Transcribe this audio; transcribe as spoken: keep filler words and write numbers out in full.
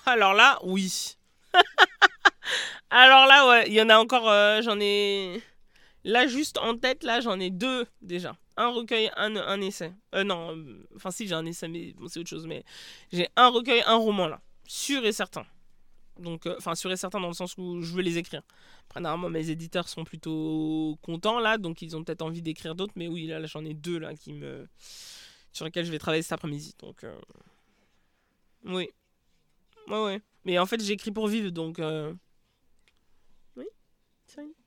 Alors là, oui. Alors là, ouais, il y en a encore, euh, j'en ai... Là, juste en tête, là, j'en ai deux déjà. Un recueil, un, un essai. Euh, non, euh, enfin si, j'ai un essai, mais bon, c'est autre chose. Mais j'ai un recueil, un roman, là. Sûr et certain. Donc, euh, enfin, sûr et certain dans le sens où je veux les écrire. Après, normalement, mes éditeurs sont plutôt contents, là, donc ils ont peut-être envie d'écrire d'autres. Mais oui, là, là, j'en ai deux, là, qui me... sur lesquels je vais travailler cet après-midi. Donc, euh, oui. Ouais, ouais. Mais en fait, j'écris pour vivre, donc... euh, Oui, c'est vrai.